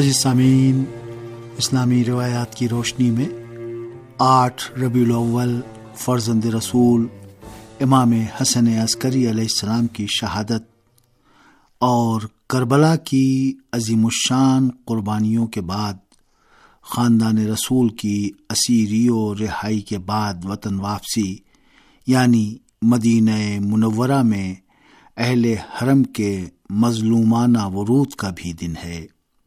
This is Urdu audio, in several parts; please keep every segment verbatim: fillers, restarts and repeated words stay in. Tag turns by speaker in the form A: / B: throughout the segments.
A: عزیز سامعین، اسلامی روایات کی روشنی میں آٹھ ربیع الاول فرزند رسول امام حسن عسکری علیہ السلام کی شہادت اور کربلا کی عظیم الشان قربانیوں کے بعد خاندان رسول کی اسیری و رہائی کے بعد وطن واپسی یعنی مدینہ منورہ میں اہل حرم کے مظلومانہ ورود کا بھی دن ہے،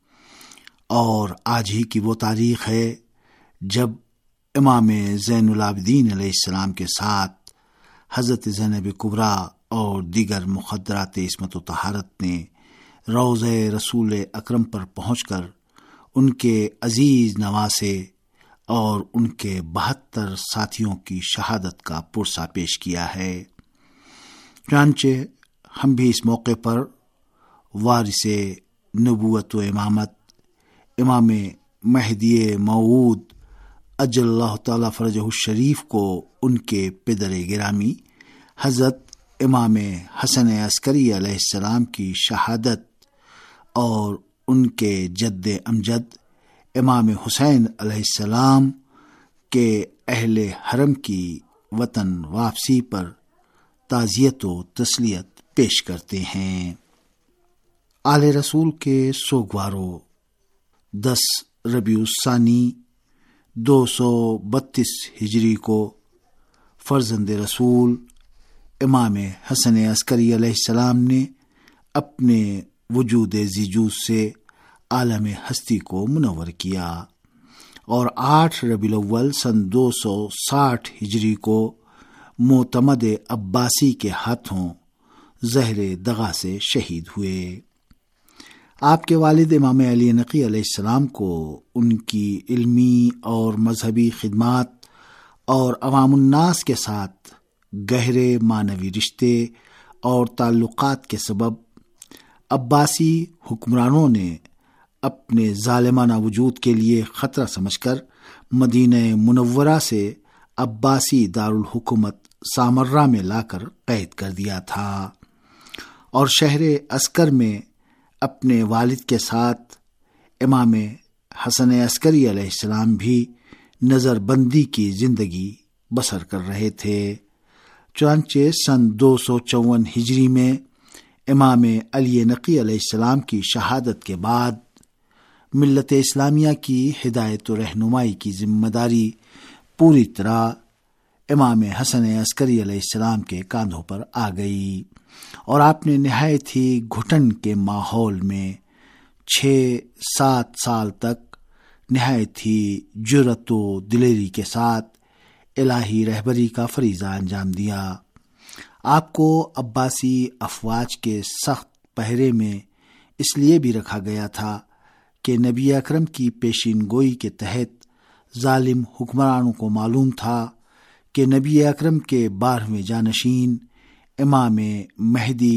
A: اور آج ہی کی وہ تاریخ ہے جب امام زین العابدین علیہ السلام کے ساتھ حضرت زینب کبریٰ اور دیگر مخدرات عصمت و طہارت نے روضہ رسول اکرم پر پہنچ کر ان کے عزیز نواسے اور ان کے بہتر ساتھیوں کی شہادت کا پرسہ پیش کیا ہے۔ چنانچہ ہم بھی اس موقع پر وارث نبوت و امامت امام مہدی موعود اجل اللہ تعالی فرجہ الشریف کو ان کے پدر گرامی حضرت امام حسن عسکری علیہ السلام کی شہادت اور ان کے جد امجد امام حسین علیہ السلام کے اہل حرم کی وطن واپسی پر تعزیت و تسلیت پیش کرتے ہیں۔ آل رسول کے سوگواروں دس ربیع الثانی دو سو بتیس ہجری کو فرزند رسول امام حسن عسکری علیہ السلام نے اپنے وجود زیجوز سے عالم ہستی کو منور کیا، اور آٹھ ربیع الاول سن دو سو ساٹھ ہجری کو معتمد عباسی کے ہاتھوں زہر دغا سے شہید ہوئے۔ آپ کے والد امام علی نقی علیہ السلام کو ان کی علمی اور مذہبی خدمات اور عوام الناس کے ساتھ گہرے معنوی رشتے اور تعلقات کے سبب عباسی حکمرانوں نے اپنے ظالمانہ وجود کے لیے خطرہ سمجھ کر مدینہ منورہ سے عباسی دارالحکومت سامرہ میں لا کر قید کر دیا تھا، اور شہر عسکر میں اپنے والد کے ساتھ امام حسن عسکری علیہ السلام بھی نظر بندی کی زندگی بسر کر رہے تھے۔ چنانچہ سن دو سو چون ہجری میں امام علی نقی علیہ السلام کی شہادت کے بعد ملت اسلامیہ کی ہدایت و رہنمائی کی ذمہ داری پوری طرح امام حسن عسکری علیہ السلام کے کاندھوں پر آ گئی، اور آپ نے نہایت ہی گھٹن کے ماحول میں چھ سات سال تک نہایت ہی جرأت و دلیری کے ساتھ الہی رہبری کا فریضہ انجام دیا۔ آپ کو عباسی افواج کے سخت پہرے میں اس لیے بھی رکھا گیا تھا کہ نبی اکرم کی پیشین گوئی کے تحت ظالم حکمرانوں کو معلوم تھا کہ نبی اکرم کے بارہویں جانشین امام مہدی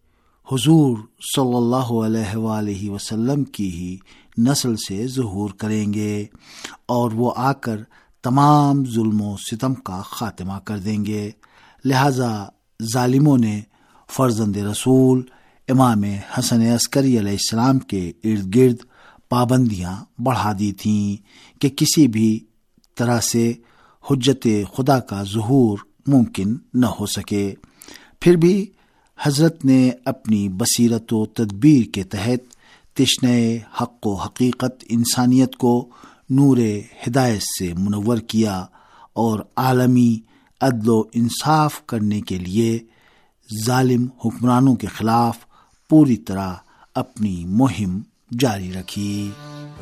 A: حضور صلی اللہ علیہ وآلہ وسلم کی ہی نسل سے ظہور کریں گے، اور وہ آ کر تمام ظلم و ستم کا خاتمہ کر دیں گے۔ لہذا ظالموں نے فرزند رسول امام حسن عسکری علیہ السلام کے ارد گرد پابندیاں بڑھا دی تھیں کہ کسی بھی طرح سے حجت خدا کا ظہور ممکن نہ ہو سکے۔ پھر بھی حضرت نے اپنی بصیرت و تدبیر کے تحت تشنہ حق و حقیقت انسانیت کو نور ہدایت سے منور کیا، اور عالمی عدل و انصاف کرنے کے لیے ظالم حکمرانوں کے خلاف پوری طرح اپنی مہم جاری رکھی۔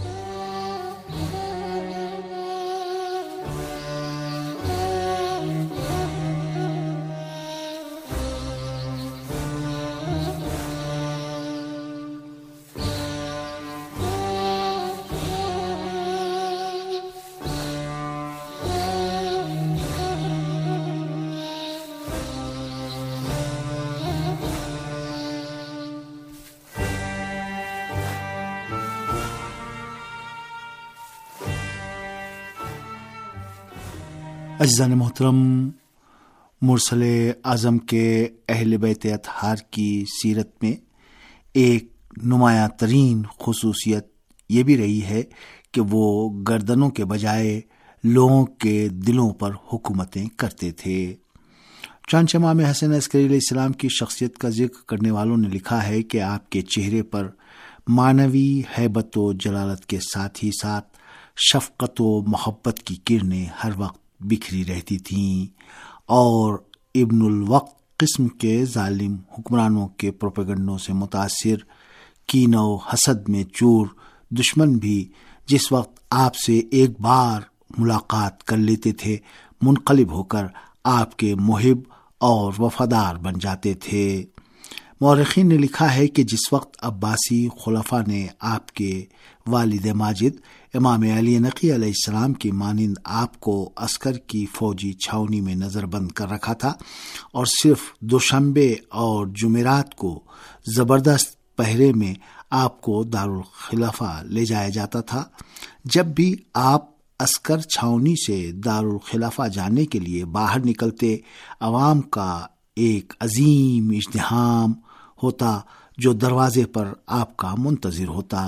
A: عزیزان محترم، مرسل اعظم کے اہل بیت اطہار کی سیرت میں ایک نمایاں ترین خصوصیت یہ بھی رہی ہے کہ وہ گردنوں کے بجائے لوگوں کے دلوں پر حکومتیں کرتے تھے۔ چنانچہ امام حسن عسکری علیہ السلام کی شخصیت کا ذکر کرنے والوں نے لکھا ہے کہ آپ کے چہرے پر معنوی ہیبت و جلالت کے ساتھ ہی ساتھ شفقت و محبت کی کرنیں ہر وقت بکھری رہتی تھیں، اور ابن الوقت قسم کے ظالم حکمرانوں کے پروپیگنڈوں سے متاثر کین و حسد میں چور دشمن بھی جس وقت آپ سے ایک بار ملاقات کر لیتے تھے منقلب ہو کر آپ کے محب اور وفادار بن جاتے تھے۔ مورخین نے لکھا ہے کہ جس وقت عباسی خلفاء نے آپ کے والد ماجد امام علی نقی علیہ السلام کی مانند آپ کو عسکر کی فوجی چھاؤنی میں نظر بند کر رکھا تھا اور صرف دوشنبے اور جمعرات کو زبردست پہرے میں آپ کو دارالخلافہ لے جایا جاتا تھا، جب بھی آپ عسکر چھاؤنی سے دارالخلافہ جانے کے لیے باہر نکلتے عوام کا ایک عظیم ازدحام ہوتا جو دروازے پر آپ کا منتظر ہوتا۔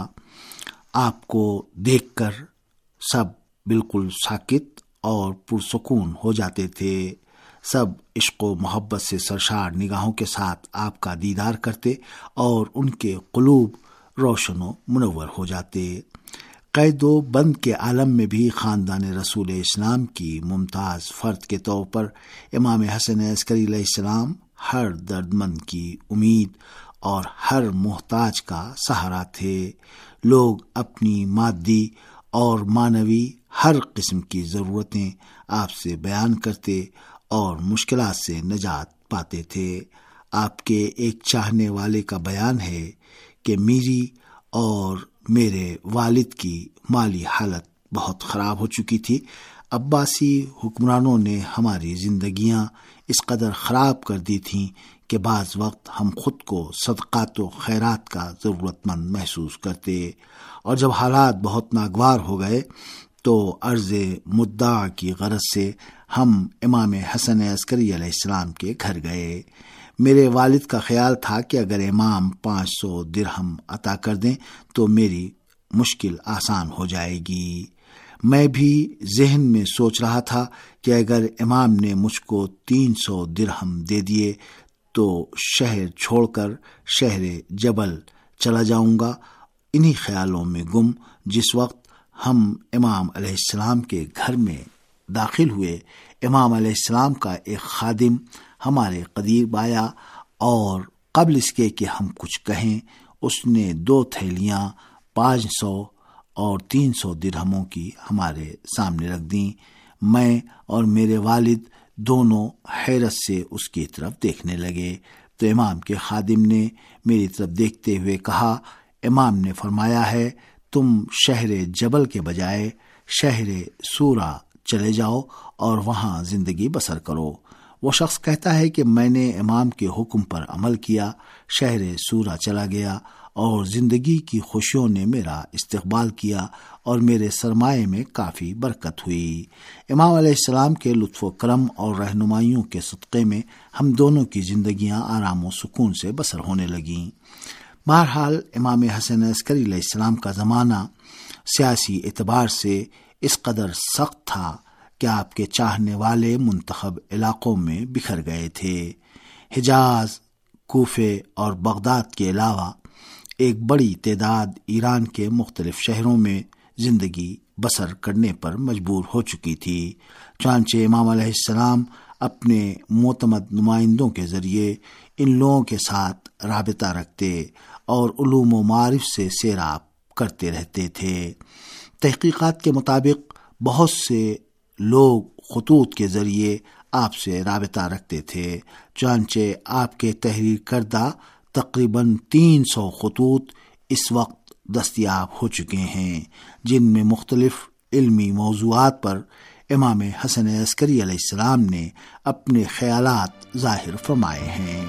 A: آپ کو دیکھ کر سب بالکل ساکت اور پرسکون ہو جاتے تھے، سب عشق و محبت سے سرشار نگاہوں کے ساتھ آپ کا دیدار کرتے اور ان کے قلوب روشن و منور ہو جاتے۔ قید و بند کے عالم میں بھی خاندان رسول اسلام کی ممتاز فرد کے طور پر امام حسن عسکری علیہ السلام ہر درد مند کی امید اور ہر محتاج کا سہارا تھے۔ لوگ اپنی مادی اور معنوی ہر قسم کی ضرورتیں آپ سے بیان کرتے اور مشکلات سے نجات پاتے تھے۔ آپ کے ایک چاہنے والے کا بیان ہے کہ میری اور میرے والد کی مالی حالت بہت خراب ہو چکی تھی۔ عباسی حکمرانوں نے ہماری زندگیاں اس قدر خراب کر دی تھیں کہ بعض وقت ہم خود کو صدقات و خیرات کا ضرورت مند محسوس کرتے، اور جب حالات بہت ناگوار ہو گئے تو عرض مدعا کی غرض سے ہم امام حسن عسکری علیہ السلام کے گھر گئے۔ میرے والد کا خیال تھا کہ اگر امام پانچ سو درہم عطا کر دیں تو میری مشکل آسان ہو جائے گی۔ میں بھی ذہن میں سوچ رہا تھا کہ اگر امام نے مجھ کو تین سو درہم دے دیے تو شہر چھوڑ کر شہر جبل چلا جاؤں گا۔ انہی خیالوں میں گم جس وقت ہم امام علیہ السلام کے گھر میں داخل ہوئے، امام علیہ السلام کا ایک خادم ہمارے قریب آیا اور قبل اس کے کہ ہم کچھ کہیں اس نے دو تھیلیاں پانچ سو اور تین سو درہموں کی ہمارے سامنے رکھ دیں۔ میں اور میرے والد دونوں حیرت سے اس کی طرف دیکھنے لگے تو امام کے خادم نے میری طرف دیکھتے ہوئے کہا، امام نے فرمایا ہے تم شہر جبل کے بجائے شہر سورا چلے جاؤ اور وہاں زندگی بسر کرو۔ وہ شخص کہتا ہے کہ میں نے امام کے حکم پر عمل کیا، شہر سورا چلا گیا اور زندگی کی خوشیوں نے میرا استقبال کیا اور میرے سرمایے میں کافی برکت ہوئی۔ امام علیہ السلام کے لطف و کرم اور رہنمائیوں کے صدقے میں ہم دونوں کی زندگیاں آرام و سکون سے بسر ہونے لگیں۔ بہرحال امام حسن عسکری علیہ السلام کا زمانہ سیاسی اعتبار سے اس قدر سخت تھا کہ آپ کے چاہنے والے منتخب علاقوں میں بکھر گئے تھے۔ حجاز، کوفے اور بغداد کے علاوہ ایک بڑی تعداد ایران کے مختلف شہروں میں زندگی بسر کرنے پر مجبور ہو چکی تھی۔ چنانچہ امام علیہ السلام اپنے معتمد نمائندوں کے ذریعے ان لوگوں کے ساتھ رابطہ رکھتے اور علوم و معارف سے سیراب کرتے رہتے تھے۔ تحقیقات کے مطابق بہت سے لوگ خطوط کے ذریعے آپ سے رابطہ رکھتے تھے، چنانچہ آپ کے تحریر کردہ تقریباً تین سو خطوط اس وقت دستیاب ہو چکے ہیں، جن میں مختلف علمی موضوعات پر امام حسن عسکری علیہ السلام نے اپنے خیالات ظاہر فرمائے ہیں۔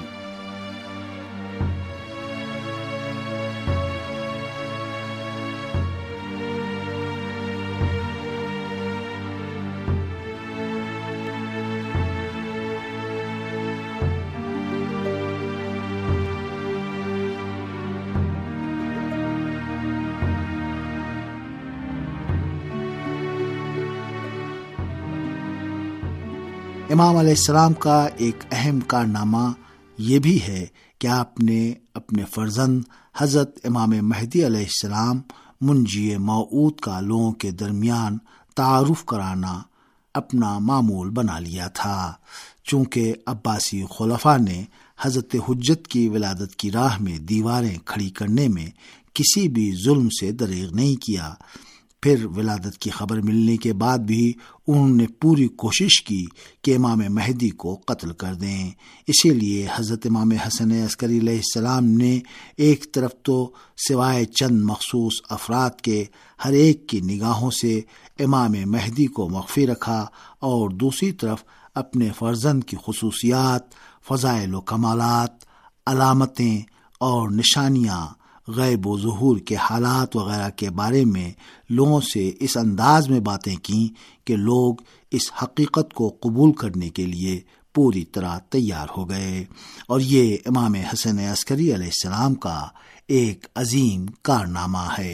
A: امام علیہ السلام کا ایک اہم کارنامہ یہ بھی ہے کہ آپ نے اپنے فرزند حضرت امام مہدی علیہ السلام منجی موعود کا لوگوں کے درمیان تعارف کرانا اپنا معمول بنا لیا تھا۔ چونکہ عباسی خلفاء نے حضرت حجت کی ولادت کی راہ میں دیواریں کھڑی کرنے میں کسی بھی ظلم سے دریغ نہیں کیا، پھر ولادت کی خبر ملنے کے بعد بھی انہوں نے پوری کوشش کی کہ امام مہدی کو قتل کر دیں۔ اسی لیے حضرت امام حسن عسکری علیہ السلام نے ایک طرف تو سوائے چند مخصوص افراد کے ہر ایک کی نگاہوں سے امام مہدی کو مخفی رکھا، اور دوسری طرف اپنے فرزند کی خصوصیات، فضائل و کمالات، علامتیں اور نشانیاں، غیب و ظہور کے حالات وغیرہ کے بارے میں لوگوں سے اس انداز میں باتیں کیں کہ لوگ اس حقیقت کو قبول کرنے کے لیے پوری طرح تیار ہو گئے، اور یہ امام حسن عسکری علیہ السلام کا ایک عظیم کارنامہ ہے۔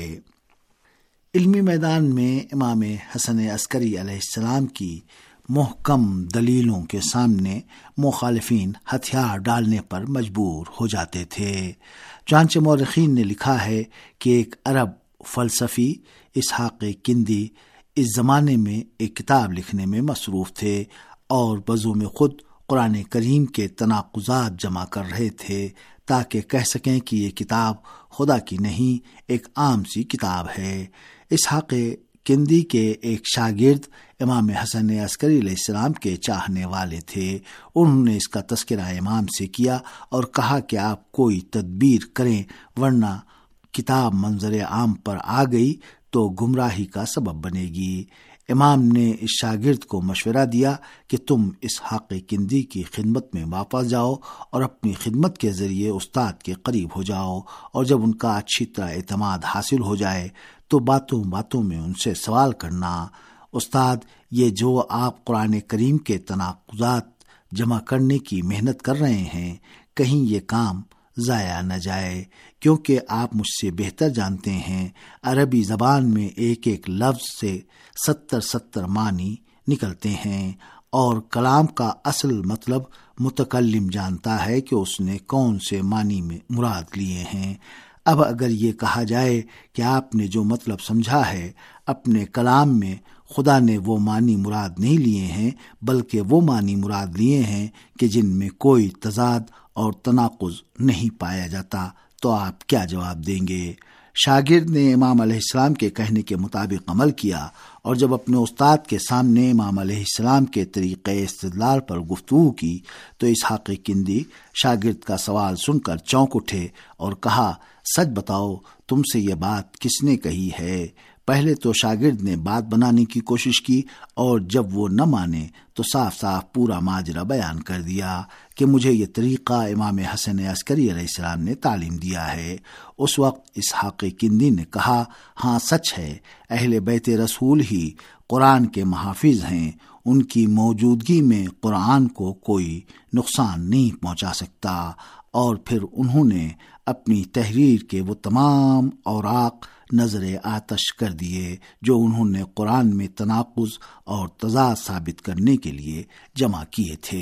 A: علمی میدان میں امام حسن عسکری علیہ السلام کی محکم دلیلوں کے سامنے مخالفین ہتھیار ڈالنے پر مجبور ہو جاتے تھے۔ چنانچہ مورخین نے لکھا ہے کہ ایک عرب فلسفی اسحاق کندی اس زمانے میں ایک کتاب لکھنے میں مصروف تھے اور بزم خود قرآن کریم کے تناقضات جمع کر رہے تھے تاکہ کہہ سکیں کہ یہ کتاب خدا کی نہیں، ایک عام سی کتاب ہے۔ اسحاق کندی کے ایک شاگرد امام حسن عسکری علیہ السلام کے چاہنے والے تھے۔ انہوں نے اس کا تذکرہ امام سے کیا اور کہا کہ آپ کوئی تدبیر کریں، ورنہ کتاب منظر عام پر آ گئی تو گمراہی کا سبب بنے گی۔ امام نے اس شاگرد کو مشورہ دیا کہ تم اسحاق کندی کی خدمت میں واپس جاؤ اور اپنی خدمت کے ذریعے استاد کے قریب ہو جاؤ، اور جب ان کا اچھی طرح اعتماد حاصل ہو جائے تو باتوں باتوں میں ان سے سوال کرنا، استاد یہ جو آپ قرآن کریم کے تناقضات جمع کرنے کی محنت کر رہے ہیں، کہیں یہ کام ضائع نہ جائے، کیونکہ آپ مجھ سے بہتر جانتے ہیں عربی زبان میں ایک ایک لفظ سے ستر ستر معنی نکلتے ہیں، اور کلام کا اصل مطلب متکلم جانتا ہے کہ اس نے کون سے معنی میں مراد لیے ہیں۔ اب اگر یہ کہا جائے کہ آپ نے جو مطلب سمجھا ہے اپنے کلام میں خدا نے وہ معنی مراد نہیں لیے ہیں، بلکہ وہ معنی مراد لیے ہیں کہ جن میں کوئی تضاد اور تناقض نہیں پایا جاتا، تو آپ کیا جواب دیں گے؟ شاگرد نے امام علیہ السلام کے کہنے کے مطابق عمل کیا، اور جب اپنے استاد کے سامنے امام علیہ السلام کے طریقۂ استدلال پر گفتگو کی تو اسحاق کندی شاگرد کا سوال سن کر چونک اٹھے اور کہا، سچ بتاؤ تم سے یہ بات کس نے کہی ہے؟ پہلے تو شاگرد نے بات بنانے کی کوشش کی، اور جب وہ نہ مانے تو صاف صاف پورا ماجرا بیان کر دیا کہ مجھے یہ طریقہ امام حسن عسکری علیہ السلام نے تعلیم دیا ہے۔ اس وقت اسحاق کندی نے کہا، ہاں سچ ہے، اہل بیت رسول ہی قرآن کے محافظ ہیں، ان کی موجودگی میں قرآن کو کوئی نقصان نہیں پہنچا سکتا۔ اور پھر انہوں نے اپنی تحریر کے وہ تمام اوراق نظر آتش کر دیے جو انہوں نے قرآن میں تناقض اور تضاد ثابت کرنے کے لیے جمع کیے تھے۔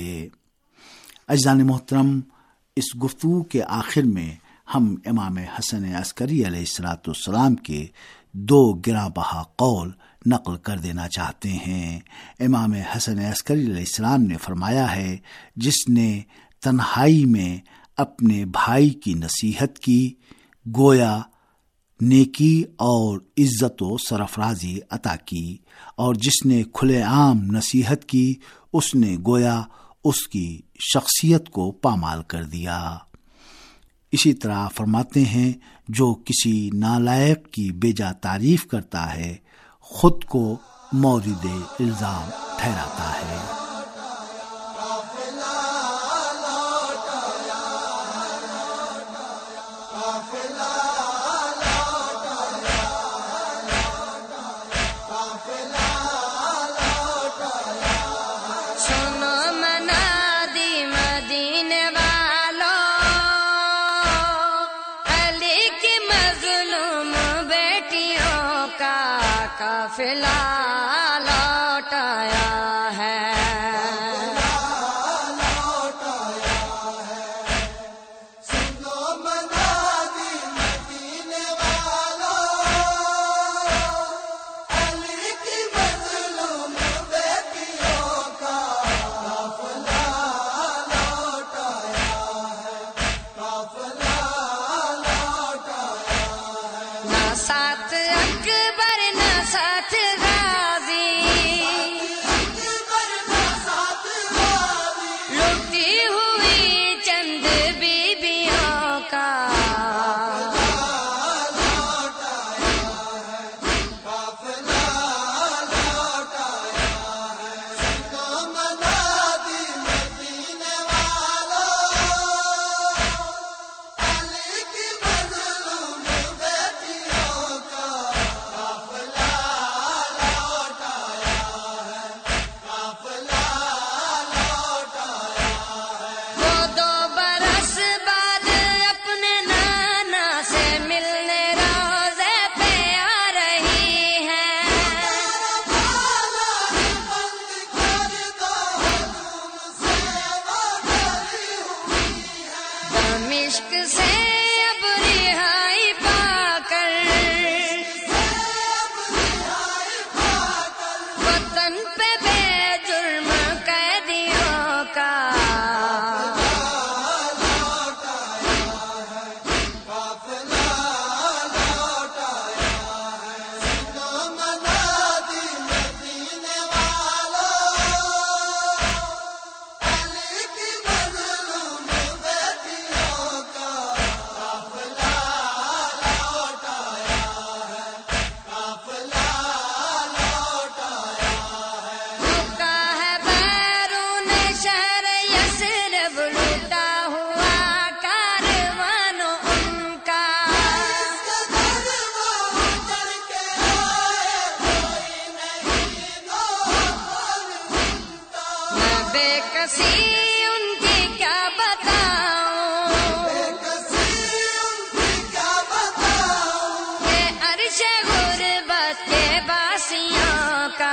A: عزیزان محترم، اس گفتگو کے آخر میں ہم امام حسن عسکری علیہ الصلاۃ والسلام کے دو گراں بہا قول نقل کر دینا چاہتے ہیں۔ امام حسن عسکری علیہ السلام نے فرمایا ہے، جس نے تنہائی میں اپنے بھائی کی نصیحت کی، گویا نیکی اور عزت و سرفرازی عطا کی، اور جس نے کھلے عام نصیحت کی، اس نے گویا اس کی شخصیت کو پامال کر دیا۔ اسی طرح فرماتے ہیں، جو کسی نالائق کی بیجا تعریف کرتا ہے خود کو مورد الزام ٹھہراتا ہے۔
B: قافلہ لوٹ آیا ہے، کسی ان کی کیا بتاؤں، یہ عرش غربت کے باسیوں کا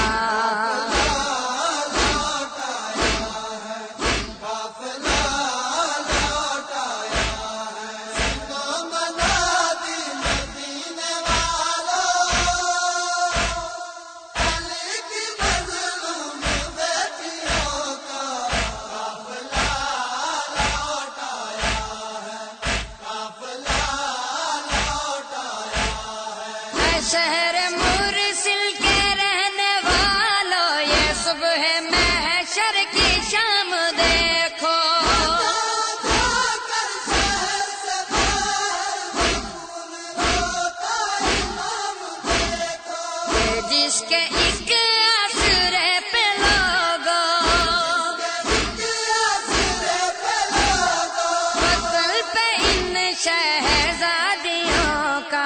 B: شہر مرسل کے رہنے والوں، یہ صبح محشر کی شام دیکھو، یہ جس کے ایک آسرے پہ لوگوں وصل پہ ان شہزادیوں کا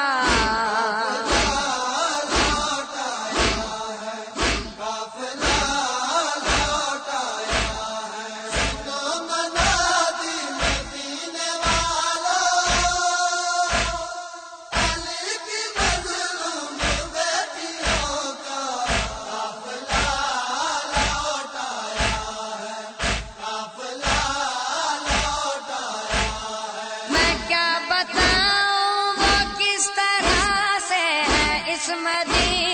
B: بتاؤں وہ کس طرح سے ہے اس مدینے